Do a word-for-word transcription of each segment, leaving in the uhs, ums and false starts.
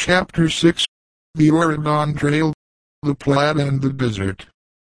Chapter six. The Oregon Trail, the Platte and the Desert.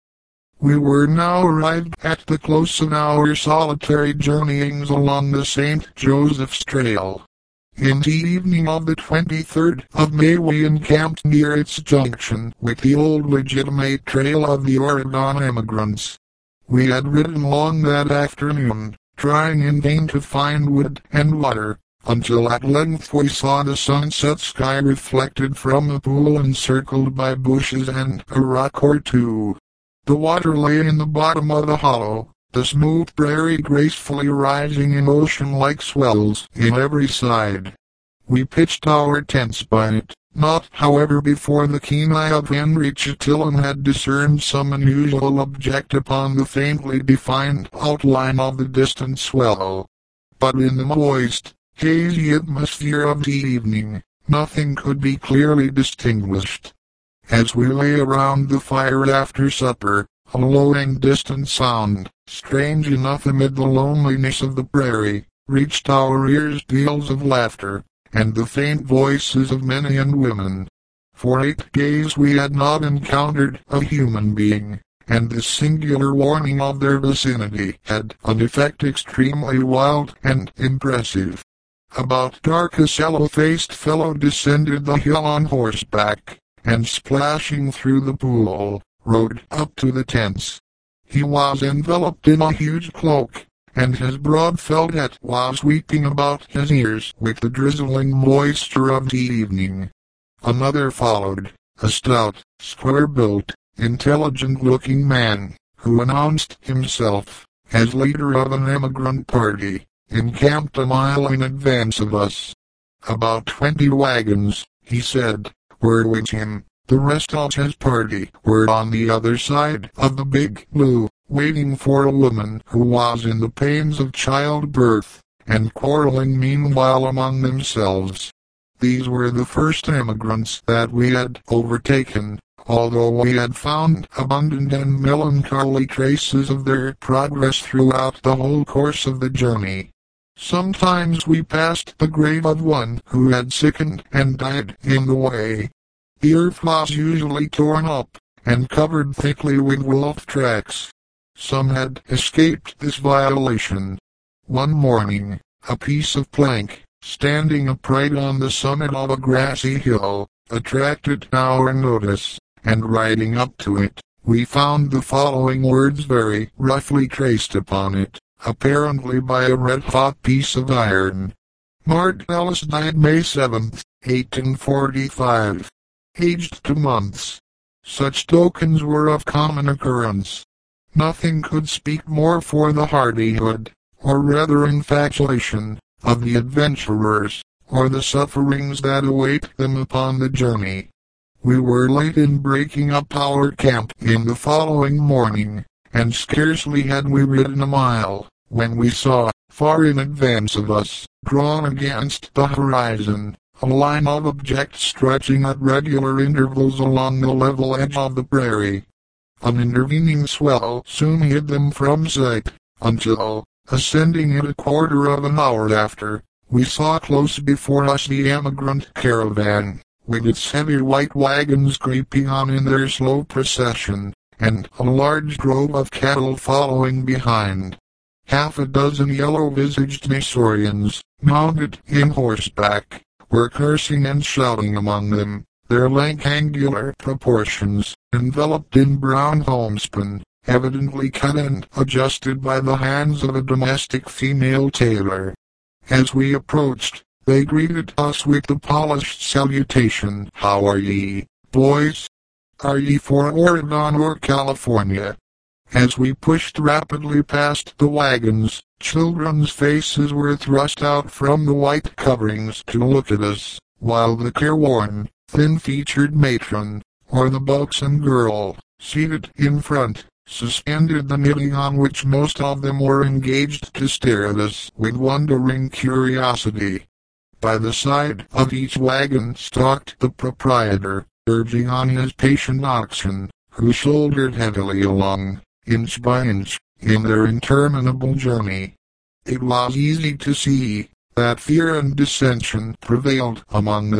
We were now arrived at the close of our solitary journeyings along the Saint Joseph's Trail. In the evening of the twenty-third of May we encamped near its junction with the old legitimate trail of the Oregon emigrants. We had ridden long that afternoon, trying in vain to find wood and water, until at length we saw the sunset sky reflected from a pool encircled by bushes and a rock or two. The water lay in the bottom of the hollow, the smooth prairie gracefully rising in ocean-like swells in every side. We pitched our tents by it, not however before the keen eye of Henry Chatillon had discerned some unusual object upon the faintly defined outline of the distant swell. But in the moist, hazy atmosphere of the evening, nothing could be clearly distinguished. As we lay around the fire after supper, a low and distant sound, strange enough amid the loneliness of the prairie, reached our ears, peals of laughter, and the faint voices of men and women. For eight days we had not encountered a human being, and this singular warning of their vicinity had an effect extremely wild and impressive. About dark a sallow-faced fellow descended the hill on horseback, and splashing through the pool, rode up to the tents. He was enveloped in a huge cloak, and his broad felt hat was sweeping about his ears with the drizzling moisture of the evening. Another followed, a stout, square-built, intelligent-looking man, who announced himself as leader of an emigrant party, encamped a mile in advance of us. About twenty wagons, he said, were with him. The rest of his party were on the other side of the Big Blue, waiting for a woman who was in the pains of childbirth, and quarreling meanwhile among themselves. These were the first emigrants that we had overtaken, although we had found abundant and melancholy traces of their progress throughout the whole course of the journey. Sometimes we passed the grave of one who had sickened and died in the way. The earth was usually torn up, and covered thickly with wolf tracks. Some had escaped this violation. One morning, a piece of plank, standing upright on the summit of a grassy hill, attracted our notice, and riding up to it, we found the following words very roughly traced upon it, apparently by a red-hot piece of iron. Mart Ellis died May seventh, eighteen forty-five. Aged two months. Such tokens were of common occurrence. Nothing could speak more for the hardihood, or rather infatuation, of the adventurers, or the sufferings that await them upon the journey. We were late in breaking up our camp in the following morning, and scarcely had we ridden a mile, when we saw, far in advance of us, drawn against the horizon, a line of objects stretching at regular intervals along the level edge of the prairie. An intervening swell soon hid them from sight, until, ascending it a quarter of an hour after, we saw close before us the emigrant caravan, with its heavy white wagons creeping on in their slow procession, and a large drove of cattle following behind. Half a dozen yellow-visaged Missourians, mounted in horseback, were cursing and shouting among them, their lank angular proportions, enveloped in brown homespun, evidently cut and adjusted by the hands of a domestic female tailor. As we approached, they greeted us with the polished salutation, "How are ye, boys? Are ye for Oregon or California?" As we pushed rapidly past the wagons, children's faces were thrust out from the white coverings to look at us, while the careworn, thin-featured matron, or the buxom girl, seated in front, suspended the knitting on which most of them were engaged to stare at us with wondering curiosity. By the side of each wagon stalked the proprietor, urging on his patient oxen, who shouldered heavily along, inch by inch, in their interminable journey. It was easy to see that fear and dissension prevailed among them,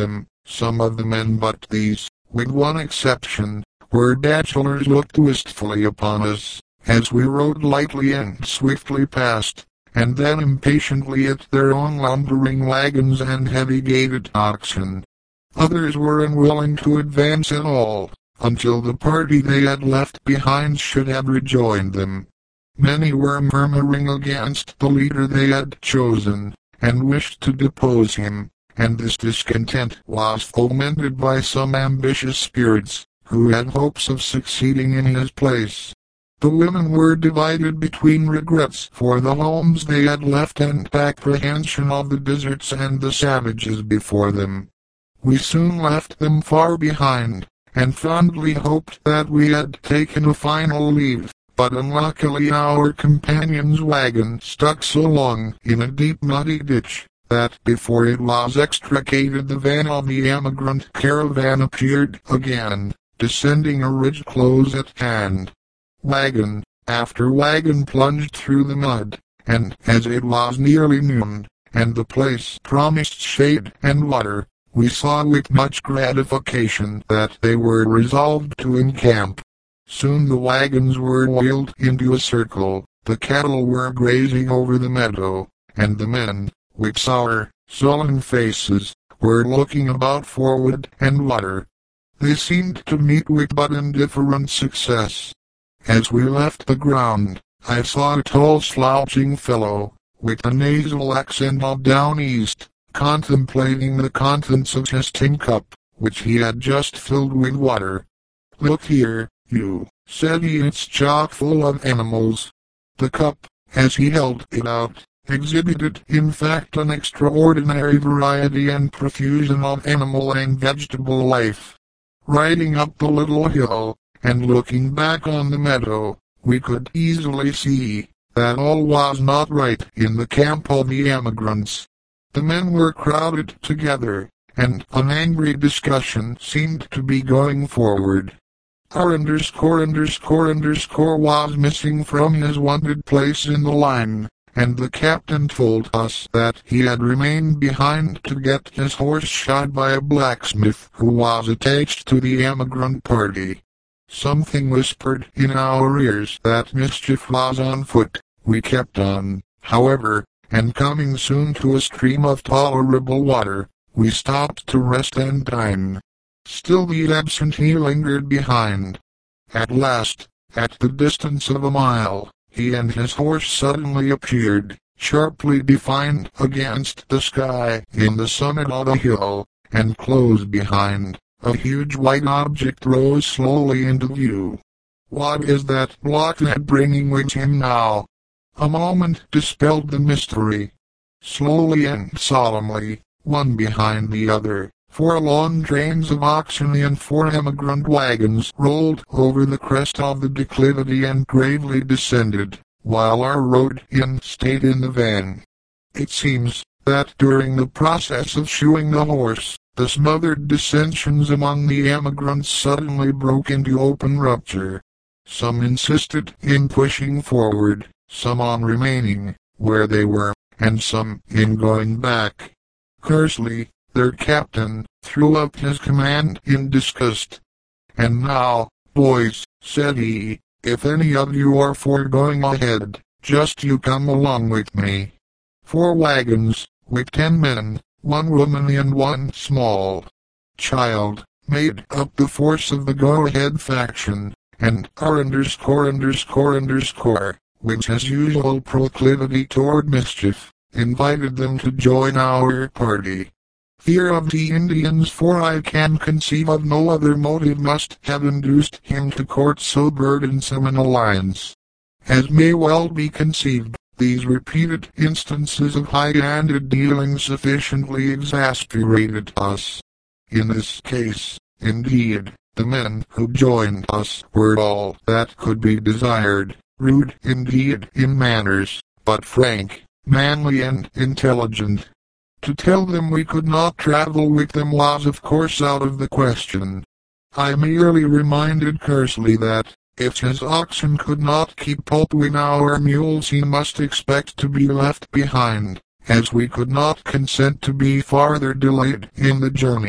Some of the men, but these, with one exception, were bachelors, looked wistfully upon us, as we rode lightly and swiftly past, and then impatiently at their own lumbering wagons and heavy-gaited oxen. Others were unwilling to advance at all, until the party they had left behind should have rejoined them. Many were murmuring against the leader they had chosen, and wished to depose him, and this discontent was fomented by some ambitious spirits, who had hopes of succeeding in his place. The women were divided between regrets for the homes they had left and apprehension of the deserts and the savages before them. We soon left them far behind, and fondly hoped that we had taken a final leave, but unluckily our companion's wagon stuck so long in a deep muddy ditch, that before it was extricated the van of the emigrant caravan appeared again, descending a ridge close at hand. Wagon after wagon plunged through the mud, and as it was nearly noon, and the place promised shade and water, we saw with much gratification that they were resolved to encamp. Soon the wagons were wheeled into a circle, the cattle were grazing over the meadow, and the men, with sour, sullen faces, were looking about for wood and water. They seemed to meet with but indifferent success. As we left the ground, I saw a tall slouching fellow, with a nasal accent of down east, contemplating the contents of his tin cup, which he had just filled with water. "Look here, you," said he, "it's chock full of animals." The cup, as he held it out, exhibited in fact an extraordinary variety and profusion of animal and vegetable life. Riding up the little hill, and looking back on the meadow, we could easily see that all was not right in the camp of the emigrants. The men were crowded together, and an angry discussion seemed to be going forward. Our underscore underscore underscore was missing from his wanted place in the line, and the captain told us that he had remained behind to get his horse shod by a blacksmith who was attached to the emigrant party. Something whispered in our ears that mischief was on foot. We kept on, however, and coming soon to a stream of tolerable water, we stopped to rest and dine. Still the absentee lingered behind. At last, at the distance of a mile, he and his horse suddenly appeared, sharply defined against the sky in the summit of a hill, and close behind. A huge white object rose slowly into view. "What is that blockhead bringing with him now?" A moment dispelled the mystery. Slowly and solemnly, one behind the other, four long trains of oxen and four emigrant wagons rolled over the crest of the declivity and gravely descended, while our rode-in stayed in the van. It seems that during the process of shoeing the horse, the smothered dissensions among the emigrants suddenly broke into open rupture. Some insisted in pushing forward, some on remaining where they were, and some in going back. Kersley, their captain, threw up his command in disgust. "And now, boys," said he, "if any of you are for going ahead, just you come along with me." Four wagons, with ten men, one woman and one small child, made up the force of the go-ahead faction, and our underscore underscore underscore, with his usual proclivity toward mischief, invited them to join our party. Fear of the Indians, for I can conceive of no other motive, must have induced him to court so burdensome an alliance. As may well be conceived, these repeated instances of high-handed dealing sufficiently exasperated us. In this case, indeed, the men who joined us were all that could be desired, rude indeed in manners, but frank, manly and intelligent. To tell them we could not travel with them was of course out of the question. I merely reminded Kersley that, if his oxen could not keep up with our mules, he must expect to be left behind, as we could not consent to be farther delayed in the journey,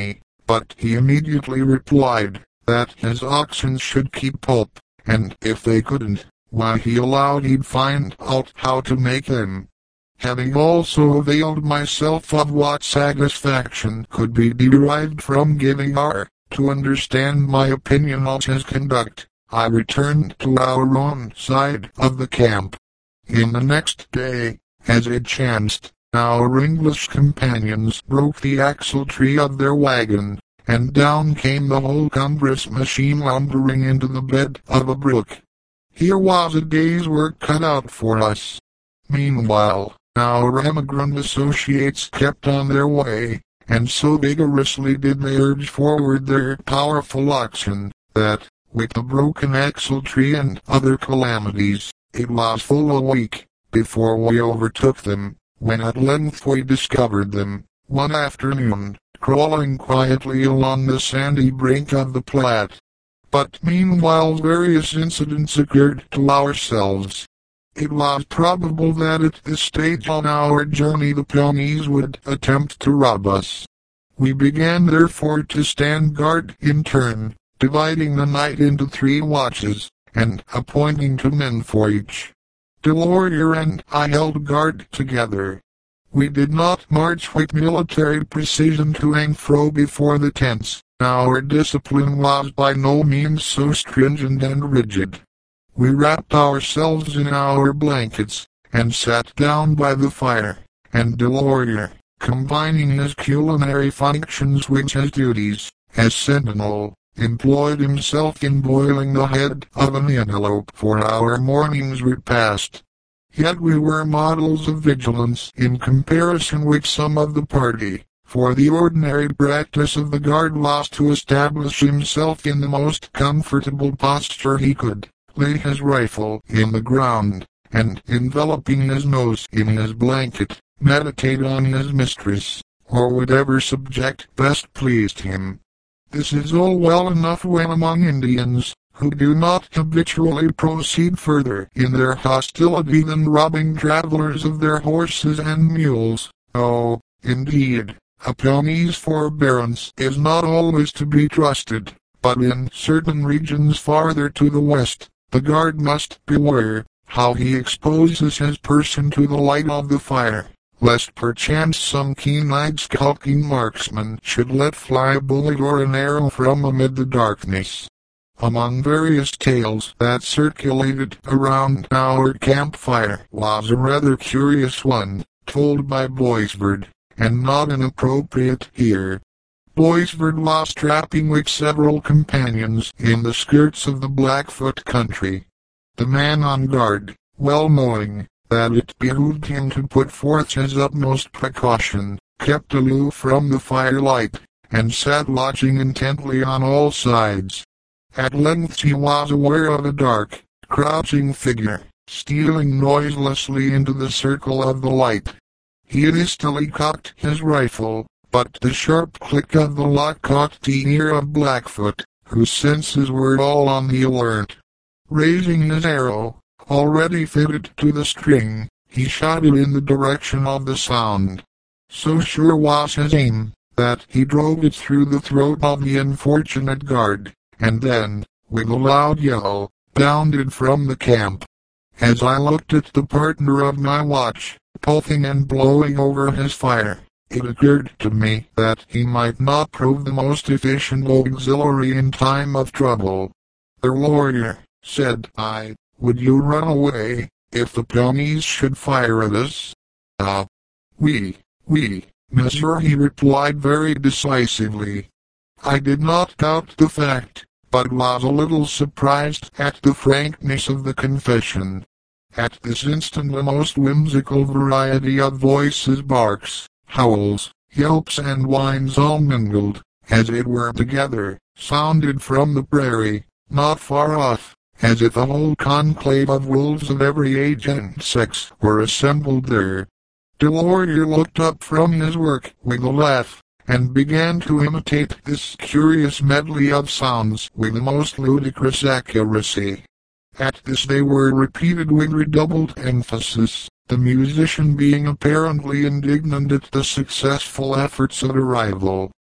but he immediately replied that his oxen should keep pulp, and if they couldn't, why he allowed he'd find out how to make them. Having also availed myself of what satisfaction could be derived from giving R to understand my opinion of his conduct, I returned to our own side of the camp. In the next day, as it chanced, our English companions broke the axle-tree of their wagon, and down came the whole cumbrous machine lumbering into the bed of a brook. Here was a day's work cut out for us. Meanwhile, our emigrant associates kept on their way, and so vigorously did they urge forward their powerful oxen, that, with the broken axle-tree and other calamities, it was full a week before we overtook them, when at length we discovered them, one afternoon, crawling quietly along the sandy brink of the Platte. But meanwhile various incidents occurred to ourselves. It was probable that at this stage on our journey the Pawnees would attempt to rob us. We began therefore to stand guard in turn, dividing the night into three watches, and appointing two men for each. Delorier and I held guard together. We did not march with military precision to and fro before the tents. Our discipline was by no means so stringent and rigid. We wrapped ourselves in our blankets, and sat down by the fire, and Delorier, combining his culinary functions with his duties, as sentinel, employed himself in boiling the head of an antelope for our morning's repast. Yet we were models of vigilance in comparison with some of the party, for the ordinary practice of the guard was to establish himself in the most comfortable posture he could, lay his rifle in the ground, and, enveloping his nose in his blanket, meditate on his mistress, or whatever subject best pleased him. This is all well enough when among Indians, who do not habitually proceed further in their hostility than robbing travelers of their horses and mules. Oh, indeed, a Pawnee's forbearance is not always to be trusted, but in certain regions farther to the west, the guard must beware how he exposes his person to the light of the fire, lest perchance some keen-eyed skulking marksman should let fly a bullet or an arrow from amid the darkness. Among various tales that circulated around our campfire was a rather curious one, told by Boisverd, and not inappropriate here. Boisverd was trapping with several companions in the skirts of the Blackfoot country. The man on guard, well knowing that it behooved him to put forth his utmost precaution, kept aloof from the firelight, and sat watching intently on all sides. At length he was aware of a dark, crouching figure, stealing noiselessly into the circle of the light. He hastily cocked his rifle, but the sharp click of the lock caught the ear of Blackfoot, whose senses were all on the alert. Raising his arrow, already fitted to the string, he shot it in the direction of the sound. So sure was his aim, that he drove it through the throat of the unfortunate guard, and then, with a loud yell, bounded from the camp. As I looked at the partner of my watch, puffing and blowing over his fire, it occurred to me that he might not prove the most efficient auxiliary in time of trouble. "Delorier," said I, "would you run away, if the Pawnees should fire at us?" "Ah, oui, oui, monsieur," he replied very decisively. I did not doubt the fact, but was a little surprised at the frankness of the confession. At this instant a most whimsical variety of voices, barks, howls, yelps and whines all mingled, as it were together, sounded from the prairie, not far off, as if a whole conclave of wolves of every age and sex were assembled there. Delorier looked up from his work with a laugh, and began to imitate this curious medley of sounds with the most ludicrous accuracy. At this they were repeated with redoubled emphasis, the musician being apparently indignant at the successful efforts of a rival.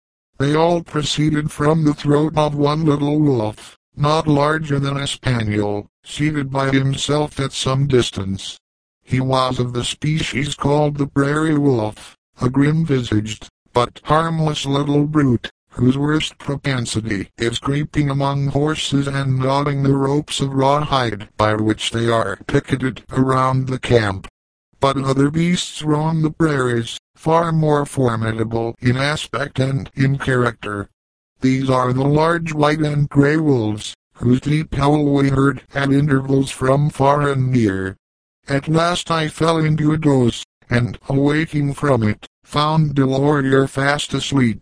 They all proceeded from the throat of one little wolf, not larger than a spaniel, seated by himself at some distance. He was of the species called the prairie wolf, a grim-visaged, but harmless little brute, whose worst propensity is creeping among horses and gnawing the ropes of rawhide by which they are picketed around the camp. But other beasts roam the prairies, far more formidable in aspect and in character. These are the large white and gray wolves, whose deep howl we heard at intervals from far and near. At last I fell into a doze, and, awaking from it, found Delorier fast asleep.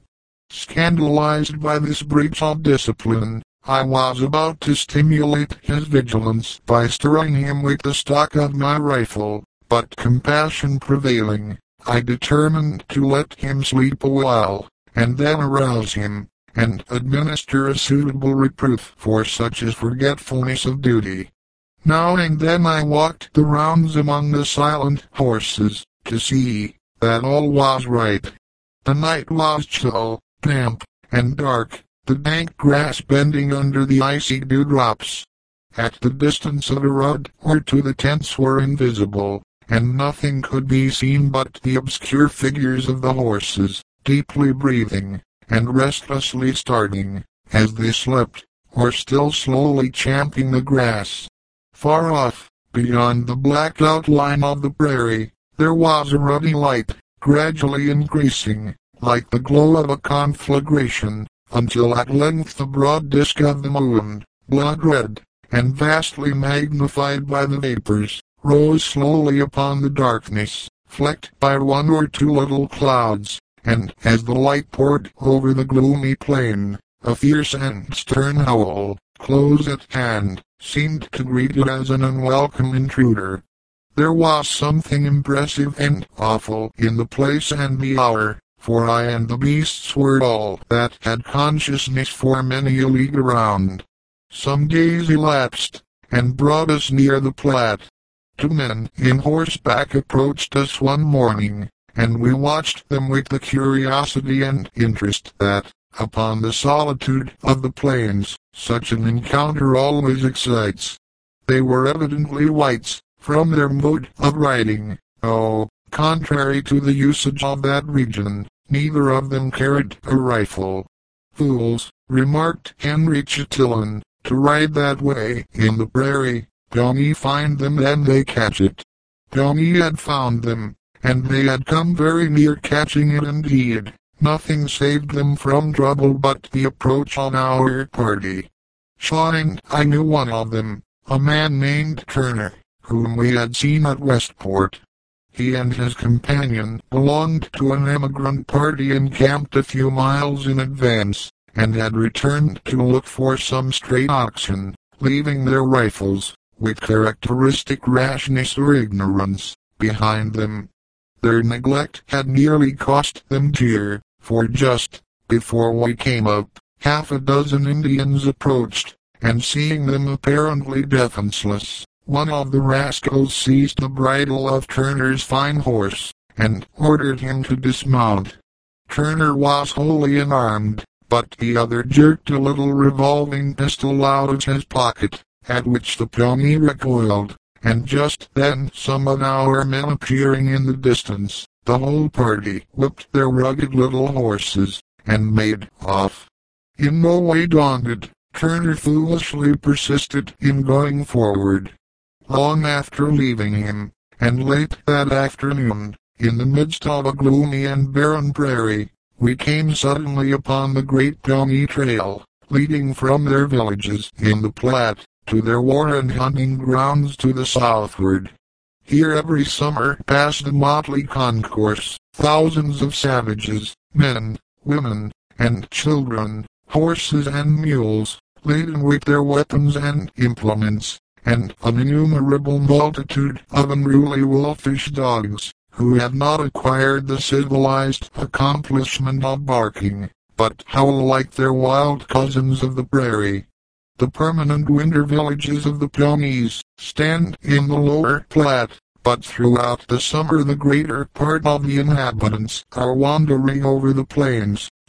Scandalized by this breach of discipline, I was about to stimulate his vigilance by stirring him with the stock of my rifle, but compassion prevailing, I determined to let him sleep a while, and then arouse him, and administer a suitable reproof for such as forgetfulness of duty. Now and then I walked the rounds among the silent horses, to see that all was right. The night was chill, damp, and dark, the dank grass bending under the icy dewdrops. At the distance of a rod or two the tents were invisible, and nothing could be seen but the obscure figures of the horses, deeply breathing, and restlessly starting, as they slept, or still slowly champing the grass. Far off, beyond the black outline of the prairie, there was a ruddy light, gradually increasing, like the glow of a conflagration, until at length the broad disk of the moon, blood-red, and vastly magnified by the vapors, rose slowly upon the darkness, flecked by one or two little clouds, and, as the light poured over the gloomy plain, a fierce and stern howl, close at hand, seemed to greet it as an unwelcome intruder. There was something impressive and awful in the place and the hour, for I and the beasts were all that had consciousness for many a league around. Some days elapsed, and brought us near the Platte. Two men in horseback approached us one morning, and we watched them with the curiosity and interest that, upon the solitude of the plains, such an encounter always excites. They were evidently whites, from their mode of riding. Oh, contrary to the usage of that region, neither of them carried a rifle. Fools, remarked Henry Chatillon, to ride that way in the prairie. Domi find them and they catch it. Domi had found them, and they had come very near catching it indeed. Nothing saved them from trouble but the approach of our party. Shaw and I knew one of them, a man named Turner, whom we had seen at Westport. He and his companion belonged to an emigrant party encamped a few miles in advance, and had returned to look for some stray oxen, leaving their rifles, with characteristic rashness or ignorance, behind them. Their neglect had nearly cost them dear, for just before we came up, half a dozen Indians approached, and seeing them apparently defenseless, one of the rascals seized the bridle of Turner's fine horse, and ordered him to dismount. Turner was wholly unarmed, but the other jerked a little revolving pistol out of his pocket, at which the Pawnee recoiled, and just then some of our men appearing in the distance, the whole party whipped their rugged little horses, and made off. In no way daunted, Turner foolishly persisted in going forward. Long after leaving him, and late that afternoon, in the midst of a gloomy and barren prairie, we came suddenly upon the great Pawnee Trail, leading from their villages in the Platte to their war and hunting grounds to the southward. Here every summer passed a motley concourse, thousands of savages, men, women, and children, horses and mules, laden with their weapons and implements, and an innumerable multitude of unruly wolfish dogs, who have not acquired the civilized accomplishment of barking, but howl like their wild cousins of the prairie. The permanent winter villages of the Pawnees stand in the lower Platte, but throughout the summer the greater part of the inhabitants are wandering over the plains,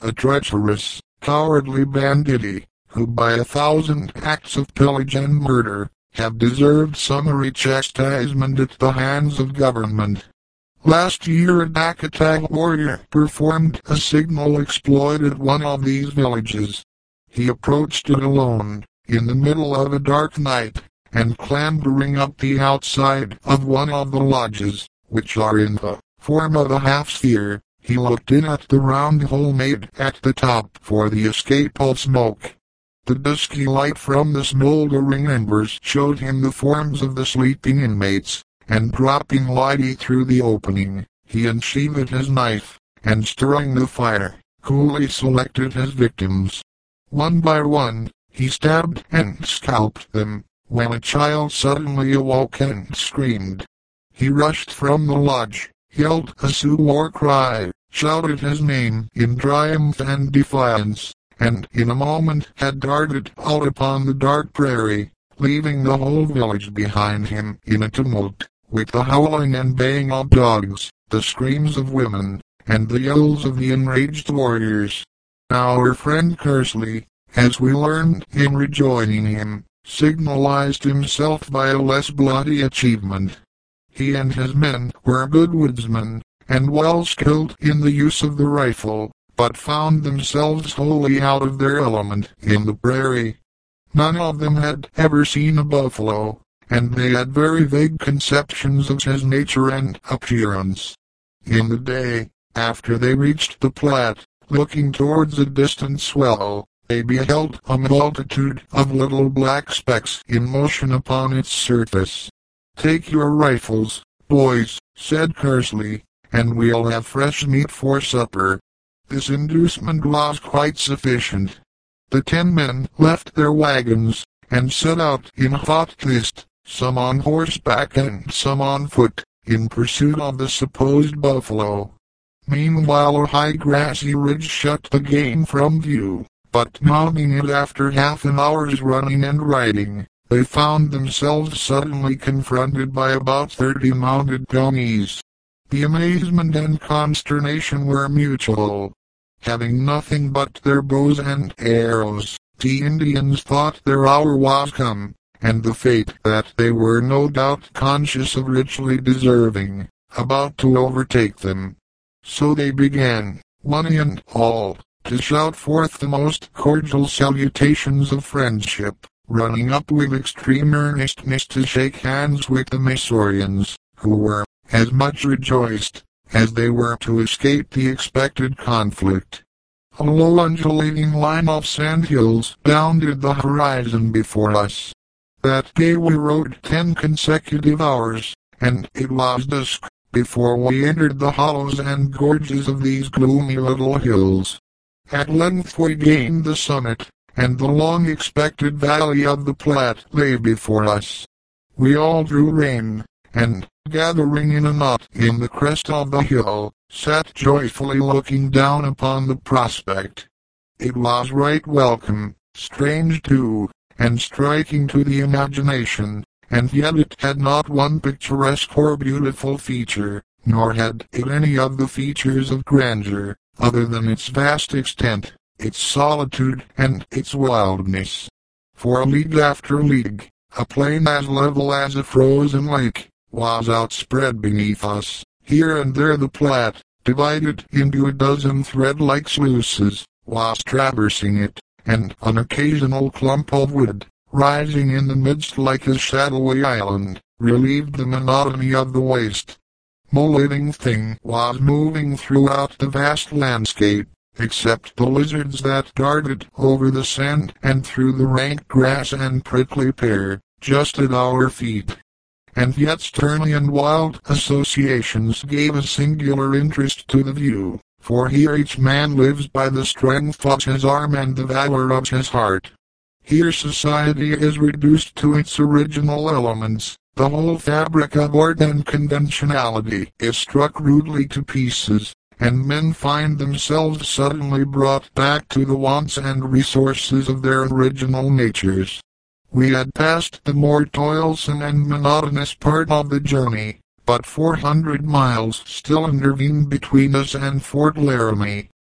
a treacherous, cowardly banditti, who by a thousand acts of pillage and murder, have deserved summary chastisement at the hands of government. Last year a Dakotag warrior performed a signal exploit at one of these villages. He approached it alone, in the middle of a dark night, and clambering up the outside of one of the lodges, which are in the form of a half-sphere, he looked in at the round hole made at the top for the escape of smoke. The dusky light from the smoldering embers showed him the forms of the sleeping inmates, and dropping lightly through the opening, he unsheathed his knife, and stirring the fire, coolly selected his victims. One by one, he stabbed and scalped them, when a child suddenly awoke and screamed. He rushed from the lodge, yelled a Sioux war cry, shouted his name in triumph and defiance, and in a moment had darted out upon the dark prairie, leaving the whole village behind him in a tumult, with the howling and baying of dogs, the screams of women, and the yells of the enraged warriors. Our friend Kersley, as we learned in rejoining him, signalized himself by a less bloody achievement. He and his men were good woodsmen, and well skilled in the use of the rifle, but found themselves wholly out of their element in the prairie. None of them had ever seen a buffalo, and they had very vague conceptions of his nature and appearance. In the day, after they reached the Platte, looking towards a distant swell, they beheld a multitude of little black specks in motion upon its surface. "Take your rifles, boys," said Kersley, "and we'll have fresh meat for supper." This inducement was quite sufficient. The ten men left their wagons, and set out in hot haste, some on horseback and some on foot, in pursuit of the supposed buffalo. Meanwhile a high grassy ridge shut the game from view, but mounting it after half an hour's running and riding, they found themselves suddenly confronted by about thirty mounted ponies. The amazement and consternation were mutual. Having nothing but their bows and arrows, the Indians thought their hour was come, and the fate that they were no doubt conscious of richly deserving, about to overtake them. So they began, one and all, to shout forth the most cordial salutations of friendship, running up with extreme earnestness to shake hands with the Missourians, who were as much rejoiced as they were to escape the expected conflict. A low undulating line of sand hills bounded the horizon before us. That day we rode ten consecutive hours, and it was dusk before we entered the hollows and gorges of these gloomy little hills. At length we gained the summit, and the long-expected valley of the Platte lay before us. We all drew rein, and, gathering in a knot in the crest of the hill, sat joyfully looking down upon the prospect. It was right welcome, strange too, and striking to the imagination, and yet it had not one picturesque or beautiful feature, nor had it any of the features of grandeur, other than its vast extent, its solitude, and its wildness. For a league after league, a plain as level as a frozen lake, was outspread beneath us. Here and there the Platte, divided into a dozen thread-like sluices, was traversing it, and an occasional clump of wood, rising in the midst like a shadowy island, relieved the monotony of the waste. No living thing was moving throughout the vast landscape, except the lizards that darted over the sand and through the rank grass and prickly pear, just at our feet. And yet stern and wild associations gave a singular interest to the view, for here each man lives by the strength of his arm and the valor of his heart. Here society is reduced to its original elements, the whole fabric of art and conventionality is struck rudely to pieces, and men find themselves suddenly brought back to the wants and resources of their original natures. We had passed the more toilsome and monotonous part of the journey, but four hundred miles still intervened between us and Fort Laramie,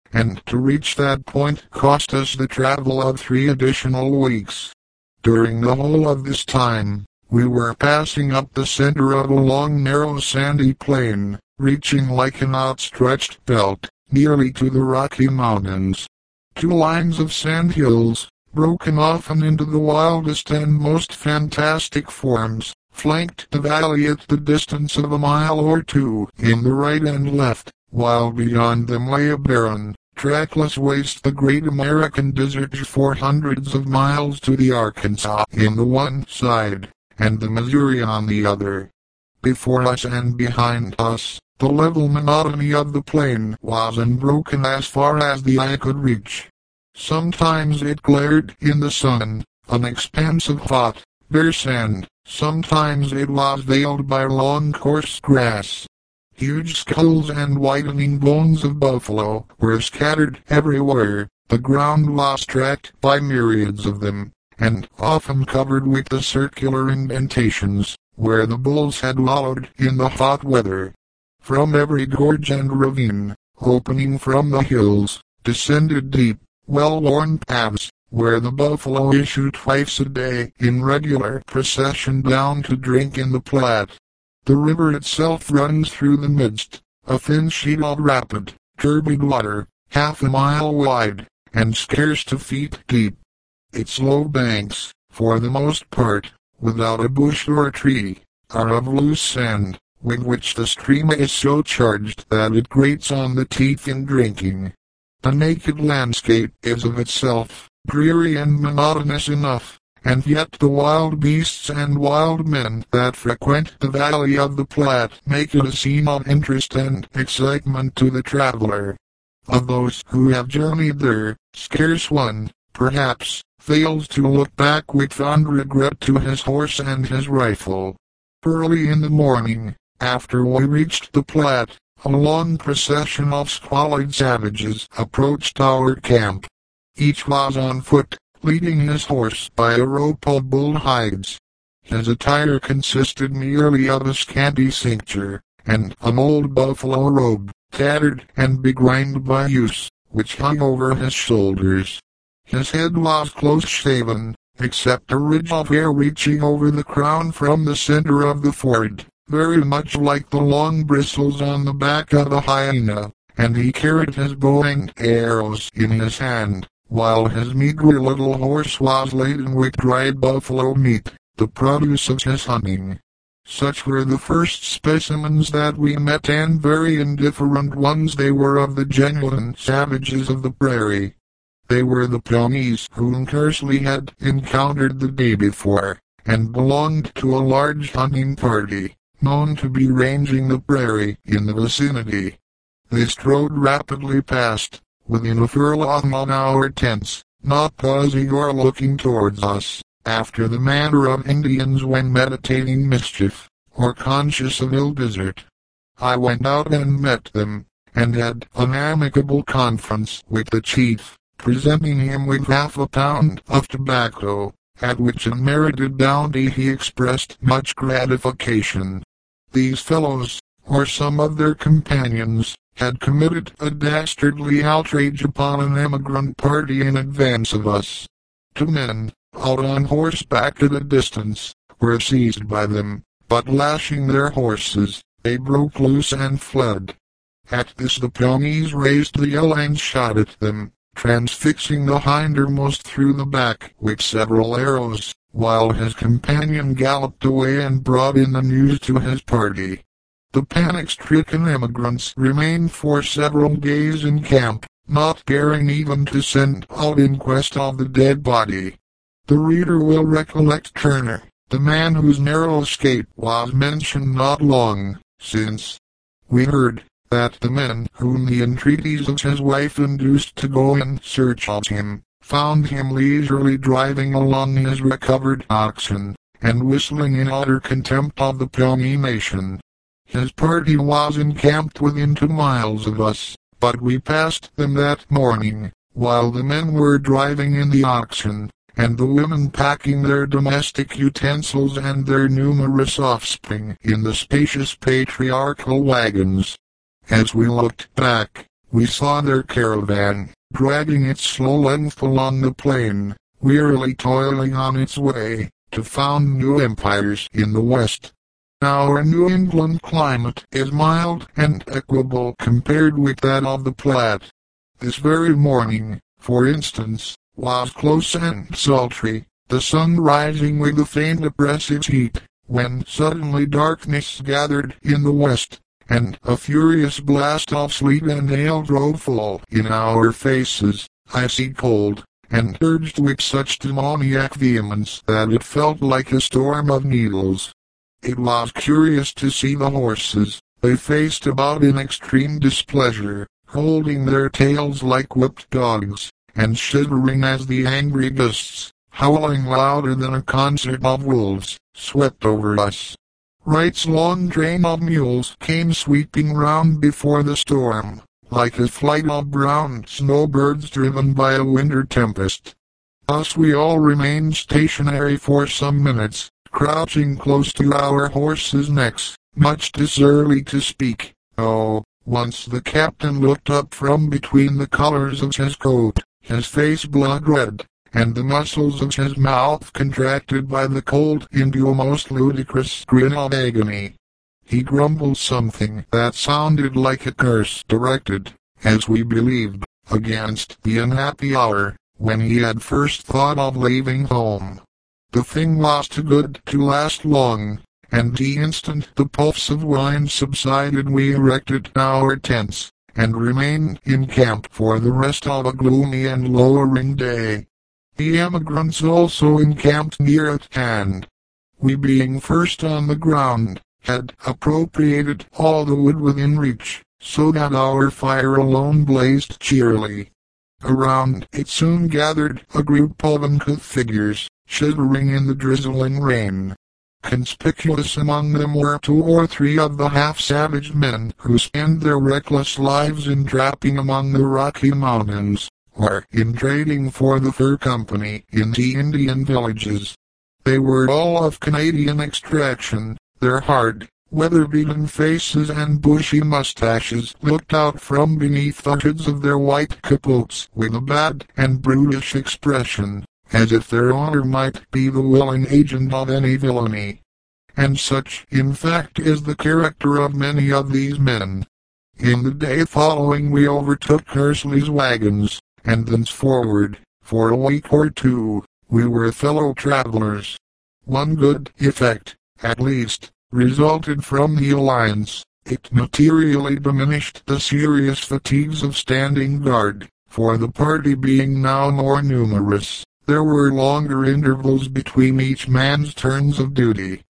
and to reach that point cost us the travel of three additional weeks. During the whole of this time, we were passing up the center of a long narrow sandy plain, reaching like an outstretched belt, nearly to the Rocky Mountains. Two lines of sand hills, broken often into the wildest and most fantastic forms, flanked the valley at the distance of a mile or two in the right and left, while beyond them lay a barren, trackless waste, the great American desert for hundreds of miles, to the Arkansas in the one side, and the Missouri on the other. Before us and behind us, the level monotony of the plain was unbroken as far as the eye could reach. Sometimes it glared in the sun, an expanse of hot, bare sand. Sometimes it was veiled by long coarse grass. Huge skulls and whitening bones of buffalo were scattered everywhere. The ground was tracked by myriads of them, and often covered with the circular indentations where the bulls had wallowed in the hot weather. From every gorge and ravine, opening from the hills, descended deep, well-worn paths, where the buffalo issue twice a day in regular procession down to drink in the Platte. The river itself runs through the midst, a thin sheet of rapid, turbid water, half a mile wide, and scarce two feet deep. Its low banks, for the most part, without a bush or a tree, are of loose sand, with which the stream is so charged that it grates on the teeth in drinking. The naked landscape is of itself dreary and monotonous enough, and yet the wild beasts and wild men that frequent the valley of the Platte make it a scene of interest and excitement to the traveler. Of those who have journeyed there, scarce one, perhaps, fails to look back with fond regret to his horse and his rifle. Early in the morning, after we reached the Platte, a long procession of squalid savages approached our camp. Each was on foot, leading his horse by a rope of bull hides. His attire consisted merely of a scanty cincture, and an old buffalo robe, tattered and begrimed by use, which hung over his shoulders. His head was close-shaven, except a ridge of hair reaching over the crown from the center of the forehead, very much like the long bristles on the back of a hyena, and he carried his bow and arrows in his hand, while his meager little horse was laden with dried buffalo meat, the produce of his hunting. Such were the first specimens that we met, and very indifferent ones they were of the genuine savages of the prairie. They were the Pawnees whom Kersley had encountered the day before, and belonged to a large hunting party, known to be ranging the prairie in the vicinity. They strode rapidly past, within a furlong on our tents, not pausing or looking towards us, after the manner of Indians when meditating mischief, or conscious of ill desert. I went out and met them, and had an amicable conference with the chief, presenting him with half a pound of tobacco, at which unmerited bounty he expressed much gratification. These fellows, or some of their companions, had committed a dastardly outrage upon an emigrant party in advance of us. Two men, out on horseback at a distance, were seized by them, but lashing their horses, they broke loose and fled. At this the Pawnees raised the yell and shot at them, transfixing the hindermost through the back with several arrows, while his companion galloped away and brought in the news to his party. The panic-stricken emigrants remained for several days in camp, not daring even to send out in quest of the dead body. The reader will recollect Turner, the man whose narrow escape was mentioned not long since. We heard that the men whom the entreaties of his wife induced to go in search of him, found him leisurely driving along his recovered oxen, and whistling in utter contempt of the Pawnee nation. His party was encamped within two miles of us, but we passed them that morning, while the men were driving in the oxen, and the women packing their domestic utensils and their numerous offspring in the spacious patriarchal wagons. As we looked back, we saw their caravan, dragging its slow length along the plain, wearily toiling on its way to found new empires in the West. Our New England climate is mild and equable compared with that of the Platte. This very morning, for instance, was close and sultry, the sun rising with a faint oppressive heat, when suddenly darkness gathered in the west, and a furious blast of sleet and hail drove full in our faces, icy cold, and urged with such demoniac vehemence that it felt like a storm of needles. It was curious to see the horses. They faced about in extreme displeasure, holding their tails like whipped dogs, and shivering as the angry gusts, howling louder than a concert of wolves, swept over us. Wright's long train of mules came sweeping round before the storm, like a flight of brown snowbirds driven by a winter tempest. Thus we all remained stationary for some minutes, crouching close to our horses' necks, much too early to speak. Oh, once the captain looked up from between the collars of his coat, his face blood red, and the muscles of his mouth contracted by the cold into a most ludicrous grin of agony. He grumbled something that sounded like a curse directed, as we believed, against the unhappy hour when he had first thought of leaving home. The thing was too good to last long, and the instant the puffs of wine subsided we erected our tents, and remained in camp for the rest of a gloomy and lowering day. The emigrants also encamped near at hand. We being first on the ground, had appropriated all the wood within reach, so that our fire alone blazed cheerily. Around it soon gathered a group of uncouth figures, shivering in the drizzling rain. Conspicuous among them were two or three of the half-savage men who spent their reckless lives in trapping among the Rocky Mountains, or in trading for the fur company in the Indian villages. They were all of Canadian extraction. Their hard, weather-beaten faces and bushy mustaches looked out from beneath the hoods of their white capotes with a bad and brutish expression, as if their honor might be the willing agent of any villainy. And such, in fact, is the character of many of these men. In the day following we overtook Kersley's wagons, and thenceforward, for a week or two, we were fellow travelers. One good effect, at least, resulted from the alliance. It materially diminished the serious fatigues of standing guard, for the party being now more numerous, there were longer intervals between each man's turns of duty.